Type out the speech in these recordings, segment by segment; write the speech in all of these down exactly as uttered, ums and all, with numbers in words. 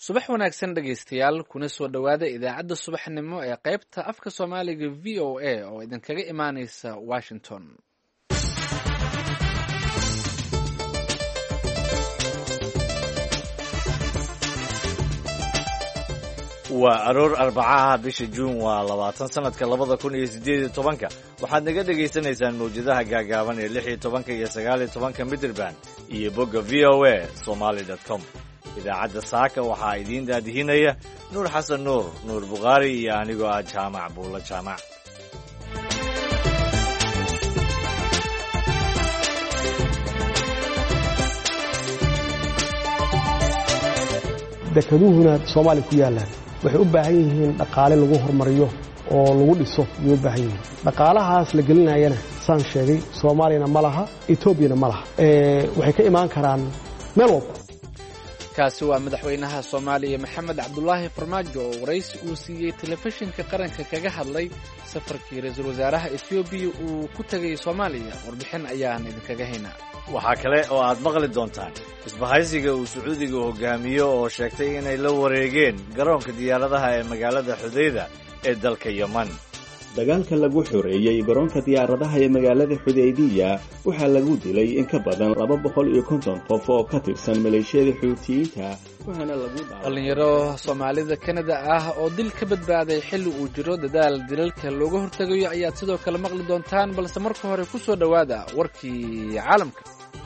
subax wanaagsan dhegaystayaal kuna soo dhowaada idaacadda subaxnimo ee qaybta afka soomaaliga v o a oo idinkaga imaaneysa washington. waa aroor arbacaha bisha juun waa labaatan sanadka labada kun iyo siddeed iyo tobanka waxaad naga dhegaysanaysaan mawjadaha gaagaaban ee lix iyo tobanka iyo sagaal iyo tobanka midraband iyo bogga v o a somaly dot com. idaacadda saaka waxaa idiin daadihinaya nuur xasan nuur nuur bukhaari iyo anigoo ah jaamac buulla jaamac. dekeduhuna soomaaliya ku yaallaan waxay u baahan yihiin dhaqaale lagu horumariyo oo lagu dhiso ayay u baahan yihiin. dhaqaalahaas la gelinayana saan sheegay soomaaliyana ma laha, etoobiyana ma laha. waxay ka imaan karaan meel walba. kaasi waa madaxweynaha soomaaliya maxamed cabdulaahi farmaajo oo waraysi uu siiyey telefishinka qaranka kaga hadlay safarkii ra-iisul wasaaraha etoobiya uu ku tegay soomaaliya. warbixin ayaan idinkaga haynaa. waxaa kale oo aad maqli doontaan isbahaysiga uu sacuudiga hogaamiyo oo sheegtay inay la wareegeen garoonka diyaaradaha ee magaalada xudayda ee dalka yeman. dagaalka lagu xoreeyey garoonka diyaaradaha ee magaalada xudaydiya waxaa lagu dilay in ka badan laba boqol iyo konton qof oo ka tirsan maleeshiyada xuutiyiinta waxaana lagu dhalinyaro soomaalida kanada ah oo dil ka badbaaday xilli uu jiro dadaal dilalka looga hortegayo ayaad sidoo kale maqli doontaan, balse marka hore ku soo dhowaada warkii caalamka.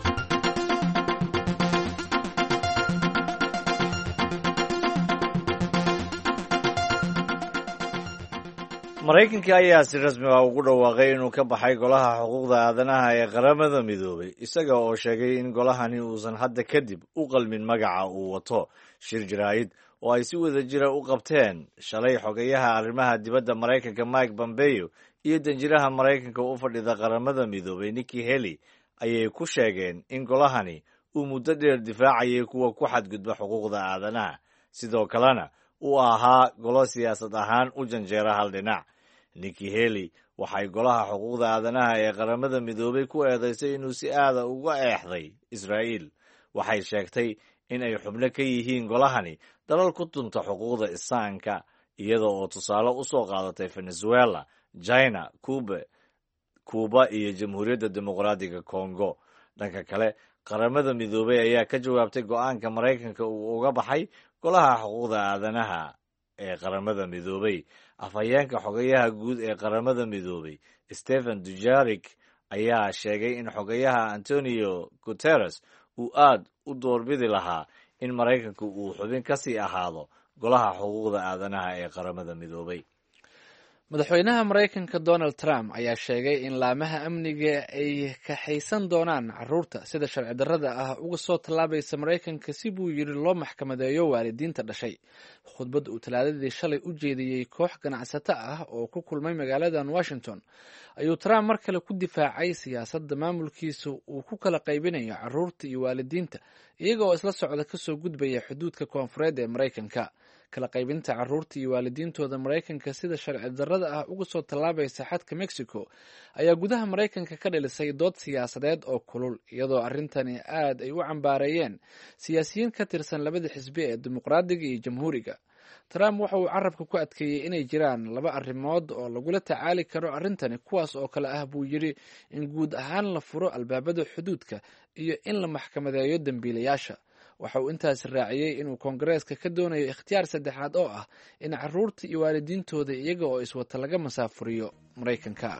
maraykanka ayaa si rasmi ah ugu dhawaaqay inuu ka baxay golaha xuquuqda aadanaha ee qaramada midoobay isaga oo sheegay in golahani uusan hadda kadib u qalmin magaca uu wato. shir jaraa'id oo ay si wada jira u qabteen shalay xogayaha arrimaha dibadda maraykanka mike pompeo iyo danjiraha maraykanka u fadhida qaramada midoobay nikki haley ayay ku sheegeen in golahani uu muddo dheer difaacayay kuwa ku xadgudba xuquuqda aadanaha, sidoo kalena uu ahaa golo siyaasad ahaan u janjeera hal dhinac. nikki haley waxay golaha xuquuqda aadanaha ee qaramada midoobay ku eedaysay inuu si aada uga eexday israa'iil. waxay sheegtay in ay xubno ka yihiin golahani dalal ku tunta xuquuqda insaanka iyada oo tusaale u soo qaadatay venezuela, china, cuba kuuba iyo jamhuuriyadda dimuqraadiga congo. dhanka kale qaramada midoobay ayaa ka jawaabtay go'aanka maraykanka uu uga baxay golaha xuquuqda aadanaha ee qaramada midoobay. afhayeenka xogayaha guud ee qaramada midoobay stephen dujarik ayaa sheegay in xogayaha antonio guterres uu aad u doorbidi lahaa in maraykanku uu xubin ka sii ahaado golaha xuquuqda aadanaha ee qaramada midoobay. madaxweynaha maraykanka donald trump ayaa sheegay in laamaha amniga ay kaxaysan doonaan caruurta sida sharci darrada ah uga soo tallaabaysa maraykanka si buu yidhi loo maxkamadeeyo waalidiinta dhashay. khudbad uu talaadadii shalay u jeediyey koox ganacsato ah oo ku kulmay magaaladan washington ayuu trump mar kale ku difaacay siyaasadda maamulkiisa uu ku kala qaybinayo caruurta iyo waalidiinta iyaga oo isla socda kasoo gudbaya xuduudka koonfureed ee maraykanka. kala qaybinta caruurta iyo waalidiintooda maraykanka sida sharci darrada ah uga soo tallaabaysa xadka mexico ayaa gudaha maraykanka ka dhalisay dood siyaasadeed oo kulul, iyadoo arrintani aad ay u cambaareeyeen siyaasiyiin ka tirsan labada xisbi ee dimuqraadiga iyo jamhuuriga. trump waxa uu carabka ku adkeeyey inay jiraan laba arrimood oo lagula tacaali karo arrintani, kuwaas oo kale ah buu yidhi in guud ahaan la furo albaabada xuduudka iyo in la maxkamadeeyo dembiilayaasha. waxa uu intaas raaciyey inuu koongareeska ka doonayo ikhtiyaar saddexaad oo ah in caruurta iyo waalidiintooda iyaga oo iswata laga masaafuriyo maraykanka.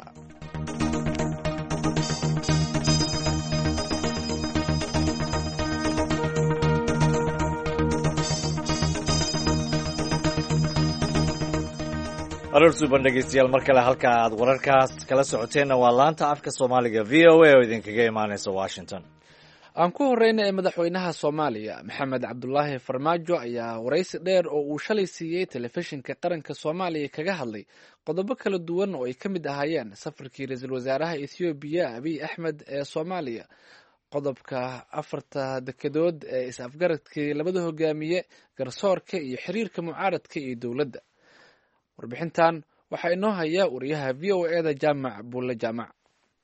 aroor suuban dhegeystayaal, mar kale halka aad wararkaas kala socoteenna waa laanta afka soomaaliga v o a oo idinkaga imaaneysa washington. aan ku horeyna ee madaxweynaha soomaaliya maxamed cabdulaahi farmaajo ayaa waraysi dheer oo uu shalay siiyey telefishinka qaranka soomaaliya kaga hadlay qodobo kala duwan oo ay ka mid ahaayeen safarkii ra-iisul wasaaraha ethoobiya abiy axmed ee soomaaliya, qodobka afarta dekedood ee is-afgaradkii labada hogaamiye, garsoorka iyo xiriirka mucaaradka iyo dowladda. warbixintan waxaa inoo haya wariyaha v o e da jaamac buulle jaamac.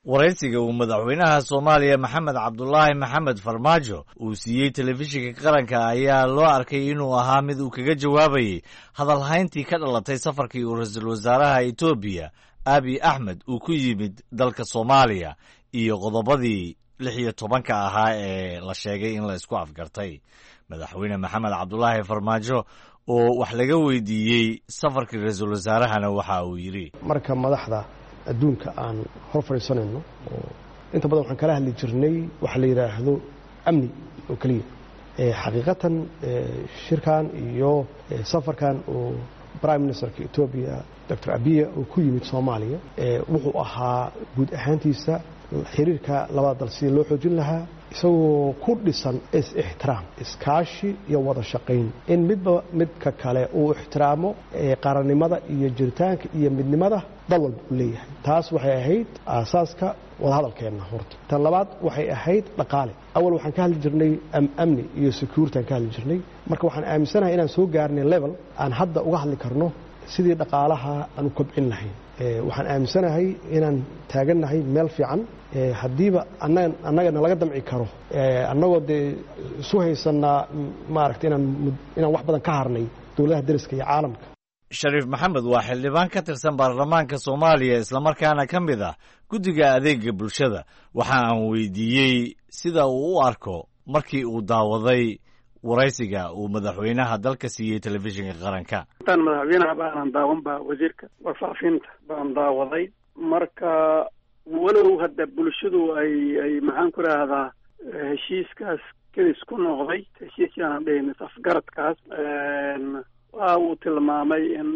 waraysiga uu madaxweynaha soomaaliya maxamed cabdulaahi maxamed farmaajo uu siiyey telefishinka qaranka ayaa loo arkay inuu ahaa mid uu kaga jawaabayey hadalhayntii ka dhalatay safarkii uu ra-iisul wasaaraha etoobiya abiy axmed uu ku yimid dalka soomaaliya iyo qodobadii lix iyo tobanka ahaa ee la sheegay in la isku afgartay madaxweyne maxamed cabdulaahi farmaajo oo wax laga weydiiyey safarkii ra-iisul wasaarahana waxa uu yidhi marka madaxda adduunka aan hor fadhiisanayno oo inta badan waxaan kala hadli jirnay waxa la yidhaahdo amni oo keliya xaqiiqatan shirkan iyo safarkan oo prime ministerka etoobiya doctor abiya uu ku yimid soomaaliya wuxuu ahaa guud ahaantiisa xiriirka labada dal sidii loo xoojin lahaa isagoo ku dhisan is-ixtiraam iskaashi iyo wada shaqayn in midba midka kale uu ixtiraamo qaranimada iyo jiritaanka iyo midnimada dal walba uu leeyahay taas waxay ahayd aasaaska wadahadalkeenna horta tan labaad waxay ahayd dhaqaale awal waxaan ka hadli jirnay amni iyo security aan ka hadli jirnay marka waxaan aaminsanahay inaan soo gaarnay level aan hadda uga hadli karno sidii dhaqaalaha aan u kobcin lahayn waxaan aaminsanahay inaan taagannahay meel fiican haddiiba annagana laga damci karo annagoo dee isu haysanaa maaragta inaan inaan wax badan ka harnay dowladaha deriska iyo caalamka shariif maxamed waa xildhibaan ka tirsan baarlamaanka soomaaliya islamarkaana ka mid ah guddiga adeega bulshada waxa aan weydiiyey sida uu u arko markii uu daawaday waraysiga uu madaxweynaha dalka siiyey telefishinka qaranka intaan madaxweynaha baanan daawan ba wasiirka warfaafinta baan daawaday marka walow hadda bulshadu ay ay maxaan ku rahdaa heshiiskaas kedis ku noqday heshiis yaanan dhihin afgaradkaas waa uu tilmaamay in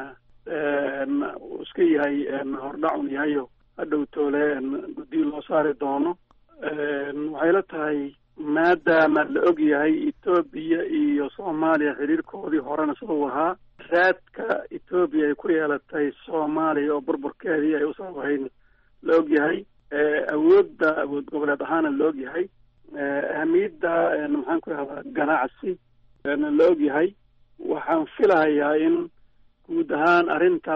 uu iska yahay hordhacun yahayo hadhow toole guddiyo loo saari doono waxay la tahay maadaama la og yahay etoobiya iyo soomaaliya xiriirkoodii horena siduu ahaa raadka etoobiya ay ku yeelatay soomaaliya oo burburkeedii ay usoo ahayn la og yahay awoodda awood goboleed ahaana la og yahay ahamiyadda maxaan ku rahdaa ganacsi la og yahay waxaan filahayaa in guud ahaan arrinta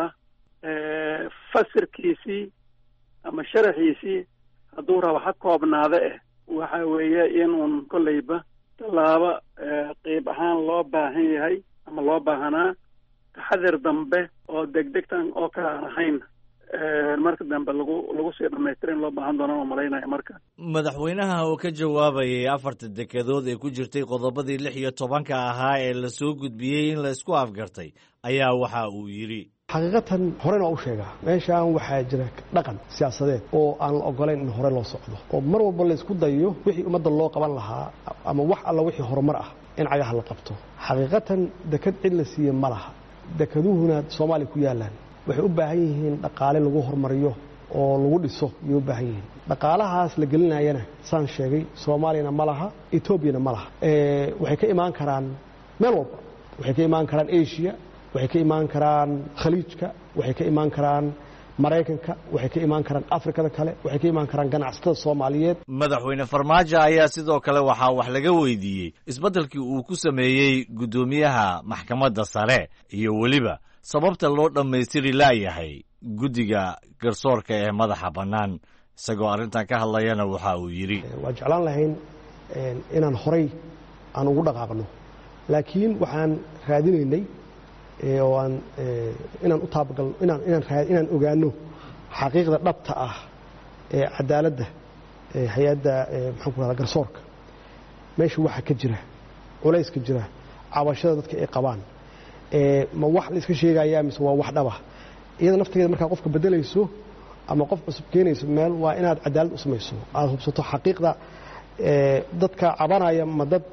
fasirkiisii ama sharaxiisii hadduu rabo ha koobnaada eh waxa weeye in uun kolleyba tallaabo qeyb ahaan loo baahan yahay ama loo baahanaa taxadir dambe oo degdegtan oo kale aan ahayn marka dambe lagu lagu sii dhamaystira in loo baahan doona oo malaynaya marka madaxweynaha oo ka jawaabayay afarta dekedood ee ku jirtay qodobadii lix iyo tobanka ahaa ee la soo gudbiyey in la isku afgartay ayaa waxa uu yidhi xaqiiqatan horena u sheegaa meeshaan waxaa jira dhaqan siyaasadeed oo aan la ogolayn in hore loo socdo oo mar walba la isku dayo wixii ummadda loo qaban lahaa ama wax alla wixii horumar ah in cagaha la qabto xaqiiqatan deked cid la siiye ma laha dekeduhuna soomaaliya ku yaalaan waxay u baahan yihiin dhaqaale lagu horumariyo oo lagu dhiso ayay u baahan yihiin dhaqaalahaas la gelinayana saan sheegay soomaaliyana ma laha etoobiyana ma laha waxay ka imaan karaan meel walba waxay ka imaan karaan asia waxay ka imaan karaan khaliijka waxay ka imaan karaan maraykanka waxay ka imaan karaan afrikada kale waxay ka imaan karaan ganacsatada soomaaliyeed madaxweyne farmaajo ayaa sidoo kale waxaa wax laga weydiiyey isbeddelkii uu ku sameeyey guddoomiyaha maxkamadda sare iyo weliba sababta loo dhammaystiri laayahay guddiga garsoorka ee madaxa bannaan isagoo arrintan ka hadlayana waxa uu yidhi waa jeclaan lahayn inaan horay aan ugu dhaqaaqno laakiin waxaan raadinaynay oo aan inaan u taabagalno inaan inaan inaan ogaano xaqiiqda dhabta ah ee cadaaladda hay-adda maxaan ku rahdaa garsoorka meesha waxa ka jira culayska jira cabashada dadka ay qabaan ma wax la iska sheegayaa mise waa wax dhaba iyada naftigeeda markaa qofka bedelayso ama qof cusub keenayso meel waa inaad cadaalad u samayso aada hubsato xaqiiqda dadka cabanaya ma dad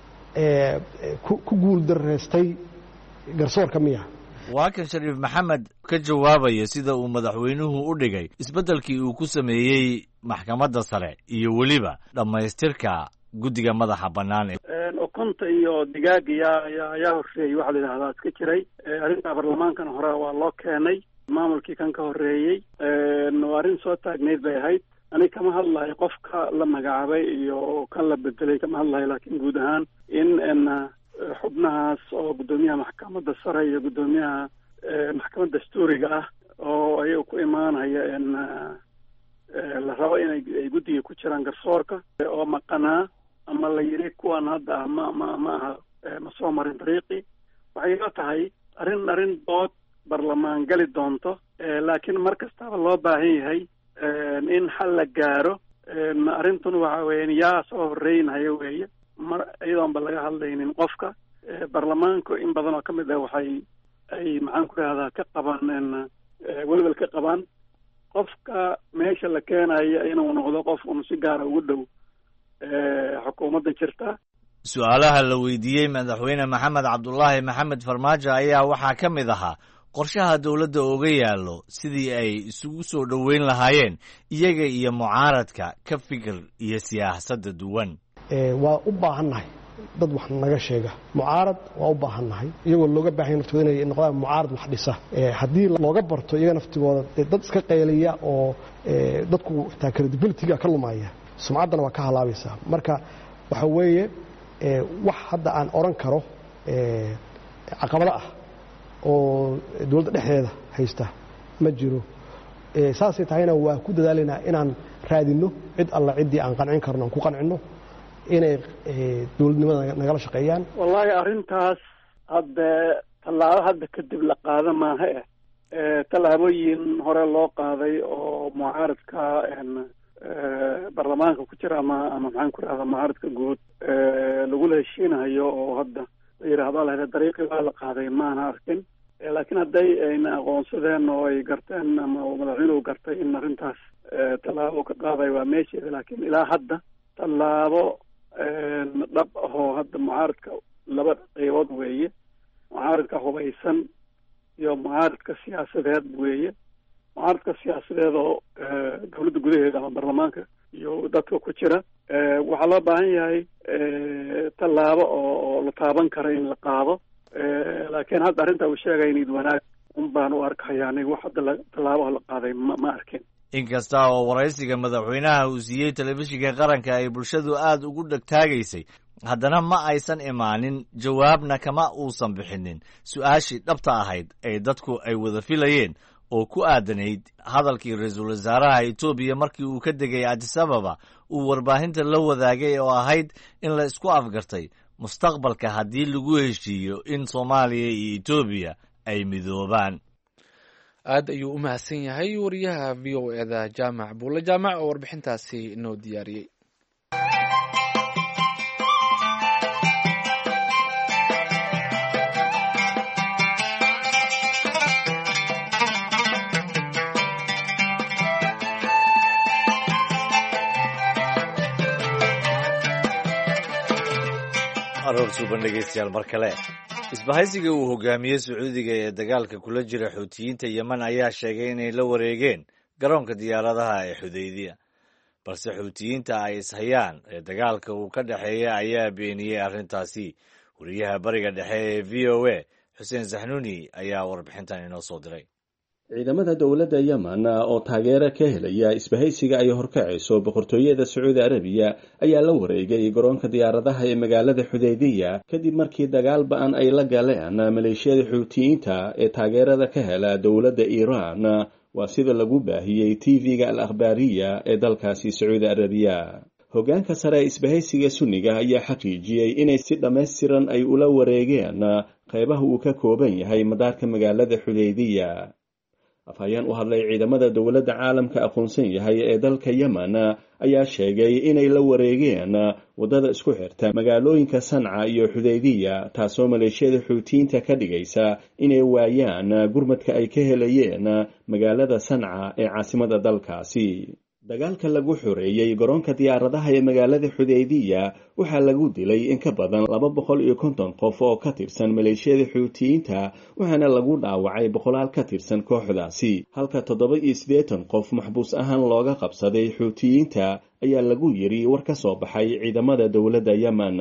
ku guul dareystay garsoorka miya waa kan shariif maxamed ka jawaabaya sida uu madaxweynuhu u dhigay isbeddelkii uu ku sameeyey maxkamadda sare iyo weliba dhammaystirka guddiga madaxa bannaan ukunta iyo digaaga yaa ayaa horreeyey waxaa la yidhahdaa iska jiray arrinta baarlamaankan hore waa loo keenay maamulkii kan ka horreeyey waa arrin soo taagnayd bay ahayd ani kama hadlayo qofka la magacaabay iyo kan la bedelay kama hadlayo laakiin guud ahaan in xubnahaas oo guddoomiyaha maxkamadda sare iyo guddoomiyaha maxkamadda dastuuriga ah oo ayaga ku imaanaya la rabo inay ay guddiga ku jiraan garsoorka oo maqanaa ama la yidhi kuwan hadda ma ma ma aha ma soo marin dariiqii waxay ila tahay arrin arrin dood barlamaan gali doonto laakiin mar kastaba loo baahan yahay in xal la gaaro arrintun waxa weeyaan yaa soo horreynaya weeye mar iyadoonba laga hadlaynin qofka barlamaanku in badan oo ka mid ah waxay ay maxaan ku rahdaa ka qabaan welwel ka qabaan qofka meesha la keenayo inuu noqdo qof un si gaara ugu dhow xukuumadda jirta. su-aalaha la weydiiyey madaxweyne maxamed cabdulaahi maxamed farmaajo ayaa waxaa ka mid ahaa qorshaha dowladda oga yaallo sidii ay isugu soo dhoweyn lahaayeen iyaga iyo mucaaradka ka fikir iyo siyaasadda duwan. waa u baahannahay dad wax naga sheega mucaarad waa u baahannahay iyagoo looga baahanya naftooda inay noqdaan mucaarad wax dhisa haddii looga barto iyaga naftigooda dad iska qayliya oo dadku xitaa credibility-ga ka lumaya sumcaddana waa ka halaabaysaa. marka waxa weeye wax hadda aan oran karo caqabado ah oo dowladda dhexdeeda haysta ma jiro. saasay tahayna waa ku dadaalaynaa inaan raadinno cid alla ciddii aan qancin karno aan ku qancinno inay dowladnimada nagala shaqeeyaan. wallaahi arrintaas hadda tallaabo hadda kadib la qaada maaha eh tallaabooyin hore loo qaaday oo mucaaradka barlamaanka ku jira ama ama maxaan ku rahdaa mucaaradka guud lagula heshiinayo oo hadda la yidhaahdo lahda dariiqii waa la qaaday maana arkin laakiin hadday ayna aqoonsadeen oo ay garteen ama madaxweynuhu gartay in arrintaas tallaabo ka qaadayo waa meesheeda laakiin ilaa hadda tallaabo dhab ahoo hadda mucaaradka laba qaybood weeye mucaaradka hubaysan iyo mucaaradka siyaasadeed weeye. mucaaradka siyaasadeed oo dowladda gudaheeda ama barlamaanka iyo dadka ku jira waxaa loo baahan yahay tallaabo oo la taaban kara in la qaado laakiin hadda arrinta uu sheegay inid wanaag un baan u arkaya aniga wax hadda tallaabaha la qaaday ma ma arkin. inkasta oo waraysiga madaxweynaha uu siiyey telefishinka qaranka ay bulshadu aad ugu dhegtaagaysay haddana ma aysan imaanin jawaabna kama uusan bixinin su-aashii dhabta ahayd ee dadku ay wada filayeen oo ku aadanayd hadalkii ra-iisul wasaaraha etoobiya markii uu ka degay addis ababa uu warbaahinta la wadaagay oo ahayd in la isku afgartay mustaqbalka haddii lagu heshiiyo in soomaaliya iyo etoobiya ay midoobaan. aad ayuu u mahadsan yahay wariyaha v o eda jaamac buulle jaamac oo warbixintaasi inoo diyaariyey. aroor suuban dhegeystayaal mar kale isbahaysiga uu hogaamiyey sacuudiga ee dagaalka kula jira xuutiyiinta yemen ayaa sheegay inay la wareegeen garoonka diyaaradaha ee xudaydiya balse xuutiyiinta ay ishayaan ee dagaalka uu ka dhexeeya ayaa beeniyey arrintaasi. wariyaha bariga dhexe ee v o a xuseen saxnuuni ayaa warbixintan inoo soo diray. ciidamada dowladda yemen oo taageero ka helaya isbahaysiga ay horkacayso boqortooyada sacuudi arabiya ayaa la wareegay garoonka diyaaradaha ee magaalada xudaydiya kadib markii dagaal ba-an ay la galeen maleeshiyada xuutiyiinta ee taageerada ka hela dowladda iiraan. waa sida lagu baahiyey t v-ga al akhbaariya ee dalkaasi sacuudi arabiya. hoggaanka sare ee isbahaysiga sunniga ayaa xaqiijiyey inay si dhammaystiran ay ula wareegeen qaybaha uu ka kooban yahay madaarka magaalada xudaydiya. afhayeen u hadlay ciidamada dowladda caalamka aqoonsan yahay ee dalka yemen ayaa sheegay inay la wareegeen waddada isku xirta magaalooyinka sanca iyo xudaydiya taasoo maleeshiyada xuutiyiinta ka dhigaysa inay waayaan gurmadka ay ka helayeen magaalada sanca ee caasimada dalkaasi. dagaalka lagu xoreeyey garoonka diyaaradaha ee magaalada xudaydiya waxaa lagu dilay in ka badan laba boqol iyo konton qof oo ka tirsan maleeshiyada xuutiyiinta waxaana lagu dhaawacay boqolaal ka tirsan kooxdaasi halka toddoba iyo siddeetan qof maxbuus ahaan looga qabsaday xuutiyiinta ayaa lagu yiri war ka soo baxay ciidamada dowladda yemen.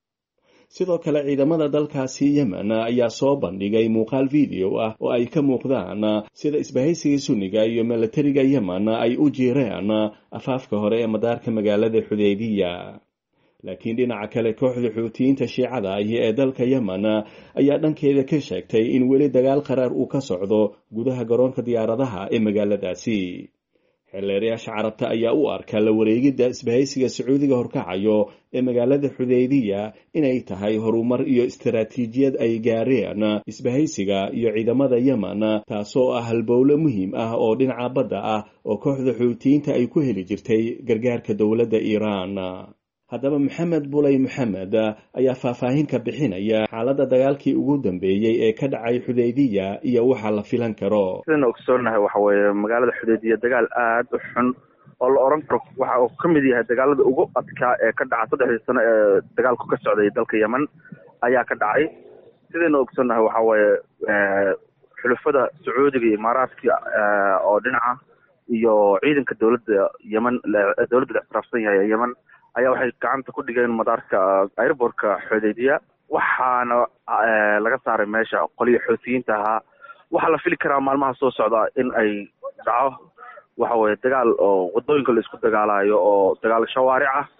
sidoo kale ciidamada dalkaasi yemen ayaa soo bandhigay muuqaal video ah oo ay ka muuqdaan sida isbahaysiga sunniga iyo milatariga yemen ay u jiireen afaafka hore ee madaarka magaalada xudaydiya. laakiin dhinaca kale kooxda xuutiyiinta shiicada ahi ee dalka yemen ayaa dhankeeda ka sheegtay in weli dagaal qaraar uu ka socdo gudaha garoonka diyaaradaha ee magaaladaasi. xeelleerayaasha carabta ayaa u arka la wareegidda isbahaysiga sacuudiga horkacayo ee magaalada xudaydiya inay tahay horumar iyo istaraatiijiyad ay gaareen isbahaysiga iyo ciidamada yemen taasoo ah halbowle muhiim ah oo dhinaca badda ah oo kooxda xuutiyiinta ay ku heli jirtay gargaarka dowladda iiraan. haddaba maxamed bulay maxamed ayaa faahfaahin ka bixinaya xaaladda dagaalkii ugu dambeeyey ee ka dhacay xudaydiya iyo waxa la filan karo. sidaan ogsoonahay waxa weeye magaalada xudaydiya dagaal aad u xun oo la oran karo waxa uu ka mid yahay dagaalada ugu adkaa ee ka dhaca saddexdii sano ee dagaalku ka socday dalka yemen ayaa ka dhacay. sidaan ogsoonahay waxa weeye xulafada sacuudiga iyo imaaraadka oo dhinaca iyo ciidanka dowladda yemen dowladda la ixtiraafsan yahay yemen ayaa waxay gacanta ku dhigeen madaarka airbortka xudaydiya waxaana laga saaray meesha qoliyo xoutiyiinta ahaa. waxaa la fili karaa maalmaha soo socda in ay dhaco waxa weye dagaal oo wadooyinka la isku dagaalayo oo dagaal shawaaric ah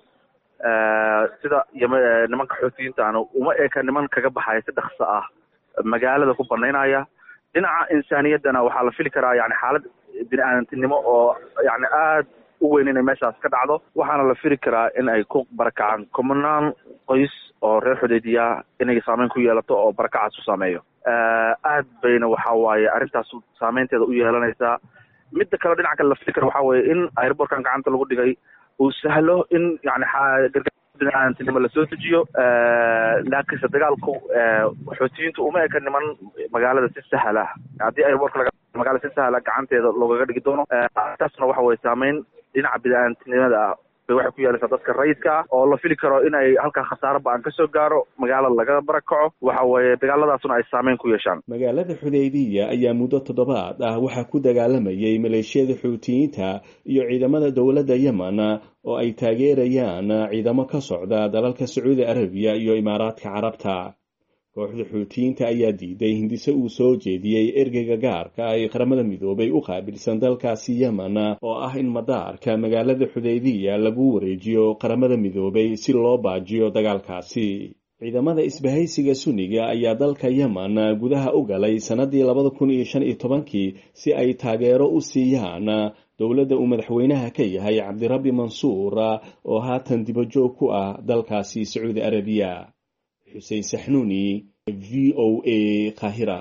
sida nimanka xoutiyiintaana uma eka niman kaga baxaya si dhaqso ah magaalada ku banaynaya. dhinaca insaaniyaddana waxaa la fili karaa yani xaalad bini-aadantinimo oo yani aad u weyn inay meeshaas ka dhacdo waxaana la firi karaa in ay ku barakacaan kumanaan qoys oo reer xudaydiya inay saameyn ku yeelato oo barakacaas u saameeyo. aad bayna waxa waaye arrintaas saameynteeda u yeelanaysaa. midda kale dhinaca kale la firi kara waxa weeye in airbortkan gacanta lagu dhigay uu sahlo in yani gargaar bini-aadantinimo lasoo dejiyo laakiinse dagaalku xoutiyiintu uma eka niman magaalada si sahla haddii airbortka laga magaalada si sahla gacanteeda loogaga dhigi doono. taasna waxa weye saameyn dhinaca bini-aadantinimada ah bay waxay ku yeelaysaa dadka rayidka ah oo la fili karo in ay halkaa khasaaro ba-an kasoo gaaro magaalada laga barakaco waxa weeye dagaaladaasuna ay saameyn ku yeeshaan. magaalada xudaydiya ayaa muddo toddobaad ah waxaa ku dagaalamayay maleeshiyada xuutiyiinta iyo ciidamada dowladda yemen oo ay taageerayaan ciidamo ka socda dalalka sacuudi arabiya iyo imaaraadka carabta. kooxda xuutiyiinta ayaa diiday hindise uu soo jeediyey ergeyga gaarka ay qaramada midoobay u qaabilsan dalkaasi yemen oo ah in madaarka magaalada xudaydiya lagu wareejiyo qaramada midoobay si loo baajiyo dagaalkaasi. ciidamada isbahaysiga sunniga ayaa dalka yemen gudaha u galay sanadii labada kun iyo shan iyo tobankii si ay taageero u siiyaan dowladda uu madaxweynaha ka yahay cabdirabbi mansuur oo haatan dibajoog ku ah dalkaasi sacuudi arabiya. xuseen saxnuuni v o a Qaahira.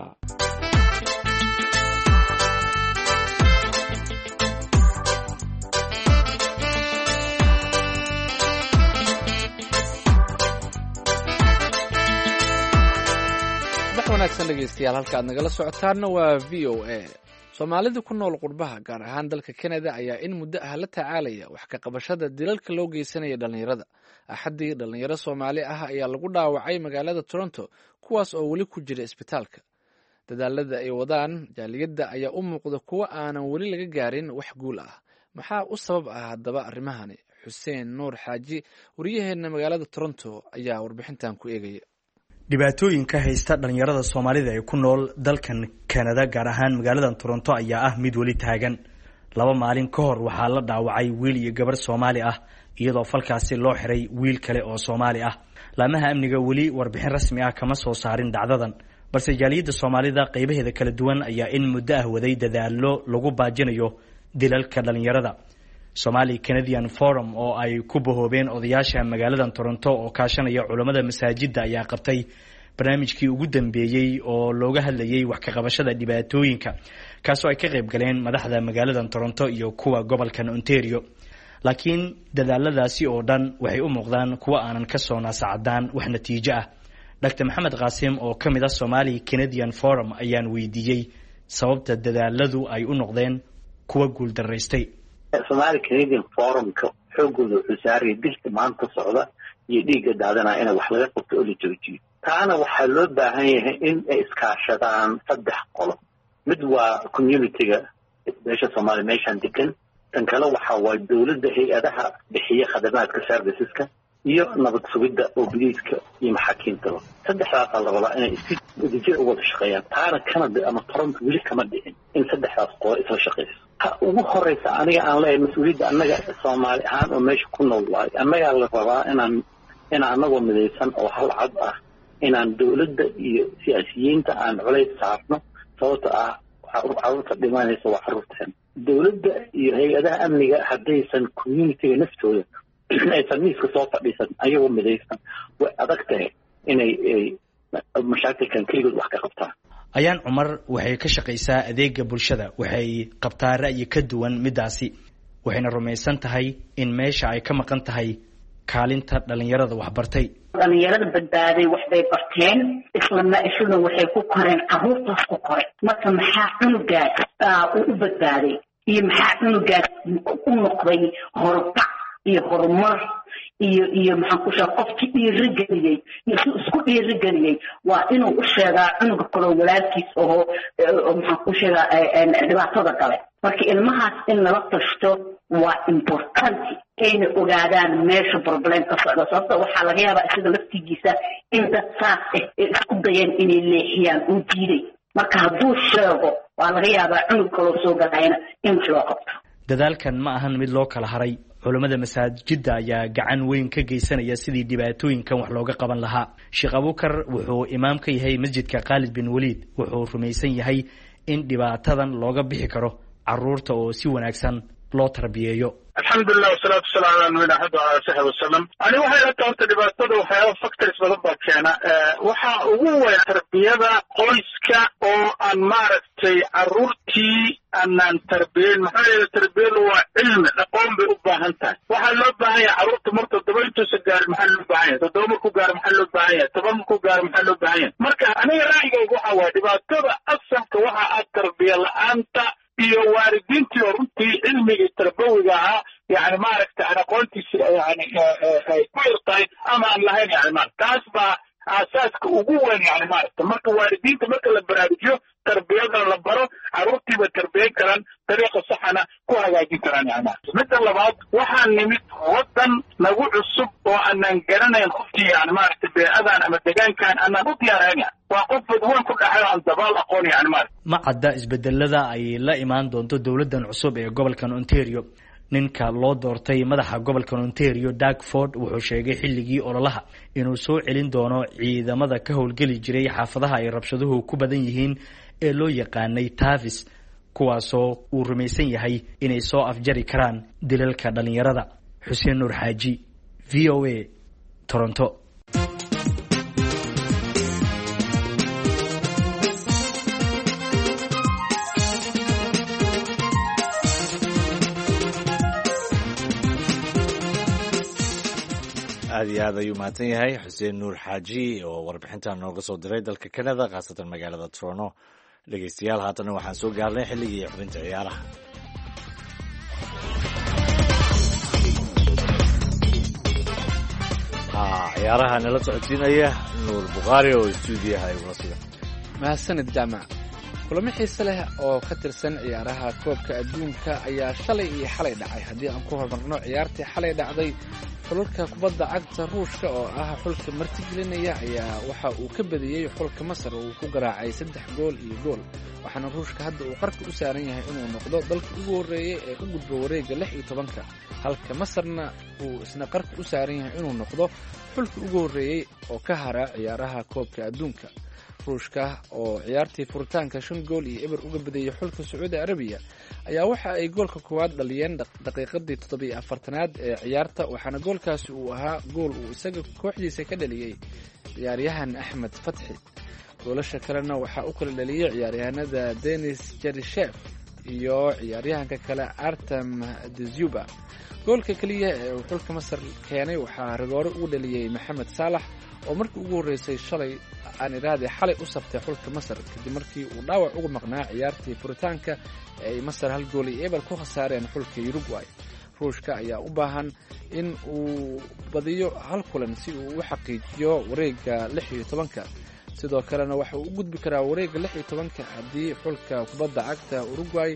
bax wanaagsan dhegeystayaal halka aad nagala socotaanna waa v o a. soomaalida ku nool qurbaha gaar ahaan dalka Canada ayaa in muddo ah la tacaalaya wax ka qabashada dilalka loo geysanaya dhalinyarada. axadii dhalinyaro Soomaali ah ayaa lagu dhaawacay magaalada Toronto kuwaas oo weli ku jira isbitaalka. dadaalada ay wadaan jaaliyadda ayaa u muuqda kuwa aanan weli laga gaarin wax guul ah. maxaa u sabab ah haddaba arrimahani? Xuseen Nuur Xaaji wariyaheena magaalada Toronto ayaa warbixintan ku eegaya. dhibaatooyinka haysta dhalinyarada Soomaalida ee ku nool dalkan Canada gaar ahaan magaalada Toronto ayaa ah mid weli taagan. laba maalin ka hor waxaa la dhaawacay wiil iyo gabar Soomaali ah iyadoo falkaasi loo xiray wiil kale oo Soomaali ah. laamaha amniga weli warbixin rasmi ah kama soo saarin dhacdadan, balse jaaliyadda Soomaalida qaybaheeda kala duwan ayaa in muddo ah waday dadaalo lagu baajinayo dilalka dhalinyarada. Somali Canadian Forum oo ay ku bahoobeen odayaasha magaalada Toronto oo kaashanaya culimada masaajidda ayaa qabtay barnaamijkii ugu dambeeyay oo looga hadlayay wax ka qabashada dhibaatooyinka kaasoo ay ka qayb galeen madaxda magaalada Toronto iyo kuwa gobolka Ontario. laakiin dadaaladaasi oo dhan waxay u muuqdaan kuwa aanan ka soo naasacadaan wax natiijo ah. Doctor Maxamed Qaasim oo ka mid ah Somali Canadian Forum ayaan weydiiyey sababta dadaaladu ay u noqdeen kuwa guul daraystay. Somali Canadian Forum-ka xoogooda wuxuu saarayay dilka maanta socda iyo dhiigga daadana in wax laga qabto oo la joojiyo. taana waxaa loo baahan yahay in ay iskaashadaan saddex qolo. mid waa community-ga meesha Soomaali meeshan degan, tan kale waxa waa dawladda hay-adaha bixiya khadamaadka serviceska iyo nabad sugidda oo biliiska iyo maxaakiimta. saddexdaas la rabaa inay si wadajir uga wada shaqeeyaan. taana Canada ama Toronto weli kama dhicin in saddexdaas qolo isla shaqeyso. ha ugu horeysa aniga aan leeyahay mas-uuliyadda annaga Soomaali ahaan oo meesha ku nool waay annagaa la rabaa inaan inaan annagoo midaysan oo hal cad ah inaan dawladda iyo siyaasiyiinta aan culays saarno. sababta ah carruurta dhimanaysa waa carruurteen. dowladda iyo hay-adaha amniga haddaysan communitiga naftooda aysan miiska soo fadhiisan ayagoo midaysan way adag tahay inay mashaakilkan keligood wax ka qabtaan. ayaan cumar waxay ka shaqaysaa adeega bulshada, waxay qabtaa ra'yi ka duwan midaasi, waxayna rumaysan tahay in meesha ay ka maqan tahay kaalinta dhalinyarada waxbartay. dhalinyarada badbaaday waxbay barteen, islama isuna waxay ku koreen caruurtaas ku koray. marka maxaa cunugaas uu u badbaaday iyo maxaa cunugaas u noqday horbac iyo horumar iyo iyo maxaan ku sheegay qofkii dhiirigeliyey iyo si isku dhiirigeliyey waa inuu u sheegaa cunuga kaloo walaalkiis oo maxaan ku sheegaa dhibaatada gale. marka ilmahaas in lala tashto waa important ayna ogaadaan meesha problem ka socda, sababta waxaa laga yaabaa isaga laftigiisa in dad saas ah isku dayeen inay leexiyaan uu diiday. marka hadduu sheego waa laga yaabaa cunug kaloo soo galayna in wax loo qabto. dadaalkan ma ahan mid loo kala haray. culamada masaajidda ayaa gacan weyn ka geysanaya sidii dhibaatooyinkan wax looga qaban lahaa. Sheekh Abuukar wuxuu imaam ka yahay masjidka Khalid bin Waliid, wuxuu rumaysan yahay in dhibaatadan looga bixi karo caruurta oo si wanaagsan loo tarbiyeeyo. alxamdulilah wasalaatu wasalaamu calaa nabiyina axmed wacala saxbi wasalam. ani waxay la tahay dhibaatada waxyaaba factors badan baa keena. waxaa ugu weyn tarbiyada qoyska oo aan maaragtay caruurtii aanaan tarbiyeyn. maxaa yeele tarbiyadu waa cilmi, aqoon bay u baahan tahay. waxaa loo baahan yahay caruurta mar toddoba intuusan gaarin maxaa loo baahan yahay, toddoba markuu gaaro maxaa loo baahan yahay, toban markuu gaaro maxaa loo baahan yahay. marka aniga ra'yigayga waxa waaye dhibaatada asalka waxa ah tarbiya la-aanta iyo waalidiintii oo runtii cilmigii tarbawiga ahaa yani maaragta aan aqoontiisi yani ay ku yartahay ama aan lahayn. yani ma taas baa aasaaska ugu weyn. yani maaragta marka waalidiinta marka la baraarujiyo tarbiyada la baro, caruurtiiba tarbiyan karaan, dariiqa saxana ku hagaajin karaan. yani maaragta midda labaad waxaa nimid wadan nagu cusub oo aanan garanayn qofkii yani maaragta beecadan ama deegaankan aanan u diyaarayn. waa qof badweyn ku dhaxay aan dabaal aqoon. yani maaragta ma cadda isbedelada ay la imaan doonto dowladan cusub ee gobolkan Ontario. ninka loo doortay madaxa gobolka Ontario Doug Ford wuxuu sheegay xilligii ololaha inuu soo celin doono ciidamada ka howlgeli jiray xaafadaha ay rabshaduhu ku badan yihiin ee loo yaqaanay Tavis, kuwaasoo uu rumaysan yahay inay soo afjari karaan dilalka dhalinyarada. Xuseen Nuur Xaaji, V O A, Toronto. aad iyo aad ayuu mahadsan yahay xuseen nuur xaaji oo warbixintan nooga soo diray dalka Canada, khaasatan magaalada Toronto. dhegeystayaal haatana waxaan soo gaarnay xilligii xubinta ciyaaraha. ciyaaraha nala socodsiinaya nuur bukhaari oo stuudiyaha igula sugan. mahadsanid jaamac. kulamo xiise leh oo ka tirsan ciyaaraha koobka adduunka ayaa shalay iyo xalay dhacay. haddii aan ku horumarno ciyaartii xalay dhacday, xulka kubadda cagta Ruushka oo ah xulka martigelinaya ayaa waxa uu ka badiyey xulka Masar oo uu ku garaacay saddex gool iyo gool. waxaana Ruushka hadda uu qarka u saaran yahay inuu noqdo dalka ugu horeeyay ee u gudbo wareegga lix iyo tobanka, halka Masarna uu isna qarka u saaran yahay inuu noqdo xulka ugu horeeyay oo ka hara ciyaaraha koobka adduunka. Ruushka oo ciyaartii furitaanka shan gool iyo eber uga badiyay xulka Sacuudi Arabiya ayaa waxa ay goolka koowaad dhaliyeen daqiiqadii toddoba iyo afartanaad ee ciyaarta, waxaana goolkaasi uu ahaa gool uu isaga kooxdiisa ka dhaliyey ciyaaryahan Axmed Fatxi. goolasha kalena waxaa u kala dhaliyey ciyaaryahanada Denis Cheryshev iyo ciyaaryahanka kale Artem Dzyuba. goolka kaliya ee uu xulka Masar keenay waxaa rigoore ugu dhaliyey Maxamed Saalax oo markii ugu horeysay shalay aan iraade xalay u saftay xulka Masar kadib markii uu dhaawac uga maqnaa ciyaartii furitaanka ee ay Masar hal gool iyo eber ku khasaareen xulka Uruguay. Ruushka ayaa u baahan in uu badiyo hal kulan si uu u xaqiijiyo wareegga lix iyo tobanka. sidoo kalena waxa uu u gudbi karaa wareegga lix iyo tobanka haddii xulka kubadda cagta Uruguay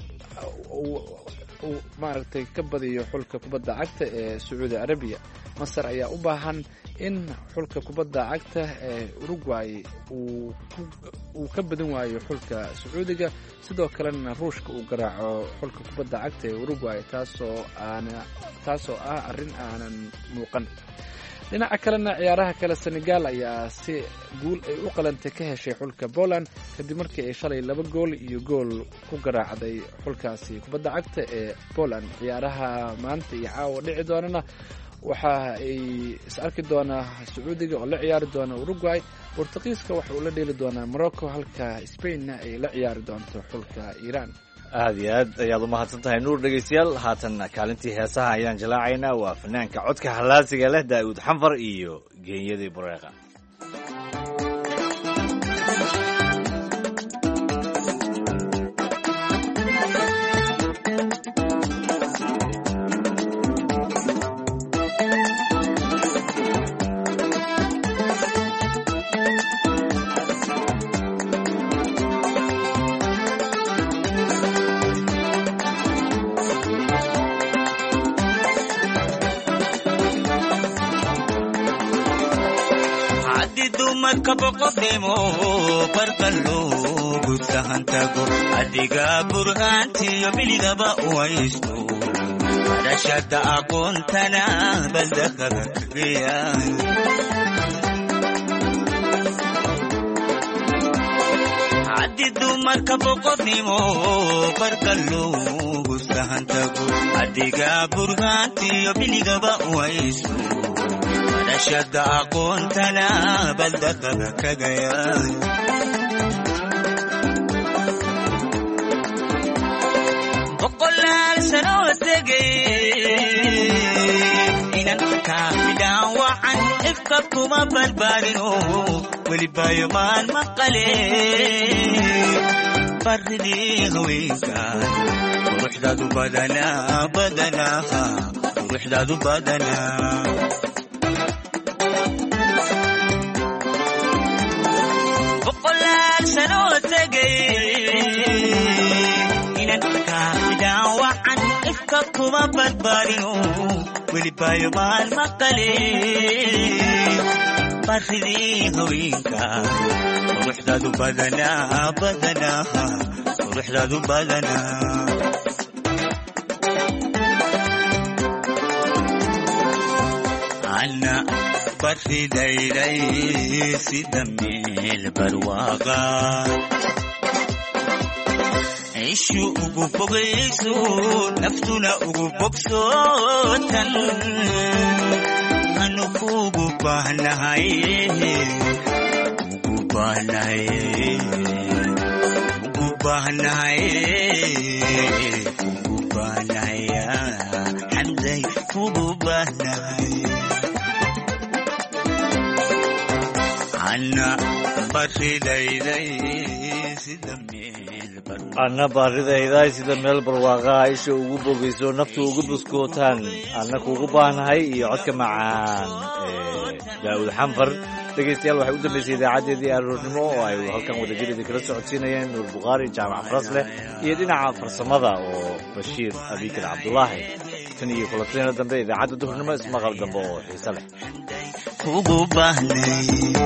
uu maaragtay ka badiyo xulka kubadda cagta ee Sacuudi Arabiya. Masar ayaa u baahan in xulka kubadda cagta ee Uruguay uu uu ka badan waayo xulka Sacuudiga, sidoo kalena Ruushka uu garaaco xulka kubadda cagta ee Uruguay, taasoo aan taasoo ah arrin aanan muuqan. dhinaca kalena ciyaaraha kale senegal ayaa si guul ay u qalantay ka heshay xulka Poland kadib markii ay shalay laba gool iyo gool ku garaacday xulkaasi kubadda cagta ee Poland. ciyaaraha maanta iyo caawa dhici doonana waxa ay is arki doonaa Sacuudiga oo la ciyaari doona Uruguay, Portugiiska waxa uu la dheeli doonaa Morocco, halka Spainna ay la ciyaari doonto xulka Iran. aad iyo aad ayaad u mahadsan tahay nuur. dhegeystayaal haatan kaalintii heesaha ayaan jalaacaynaa. waa fanaanka codka halaasiga leh daa'uud xanfar iyo geenyadii bureeqa. kabaqodemo barqallo gudsahantago adiga burhaantiyo biligaba uwaysto barashada aqoontana baldakada kageya adi dumarka boqodnimo barqallo gudsahantago adiga burhaantiyo biligaba uwaysto barashada aqoontana baldakada kagaya boqolaal sano tegay inan kaamidaan wacan ifka kuma balbaadino welibayo maan maqale baridii haweenkaan quruxdaadu badanaa badanaa quruxdaadu badanaa kuma balbaadino welibayo maan maqale baridii haweenka quruxdaadu badanaa badanaa quruxdaadu badanaa ana baridayday sida meel barwaaqa ishu ugu bogayso naftuna ugu bogsootan anu kugu baahnahay ugu baahnahay ugu baahnahay ugu baahnahay xamday ugu baahnahay ana baridayday sida anna baaridayday sida meel barwaaqaa isha ugu bogayso naftu ugu buskootaan anna kuugu baahnahay iyo codka macaan ee daa'uud xanfar. dhegeystayaal waxay u dambeysay idaacadeedii aroornimo oo ay halkan wadajiradii kala socodsiinayeen nuur bukhaari jaamac farasleh iyo dhinaca farsamada oo bashiir abikar cabdulaahi. tan iyo kulantina dambe idaacadda duhurnimo ismaqal dambe oo xiise leh ugu baahnay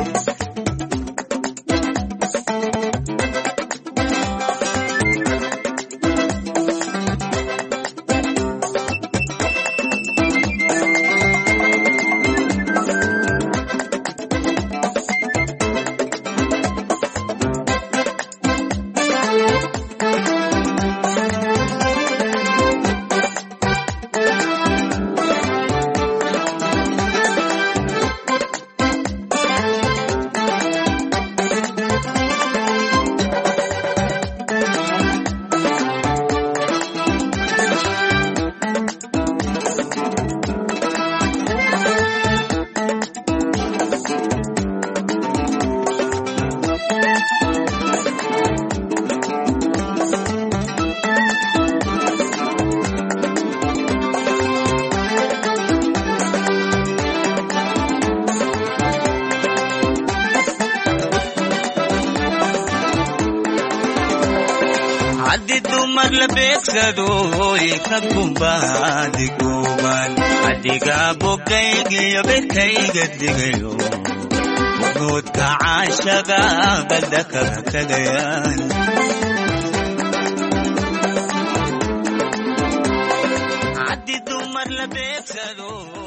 adiga bogaygiyo bekayga digayo nuudka caashaga baldakada kagayaan adi dumar la beegsado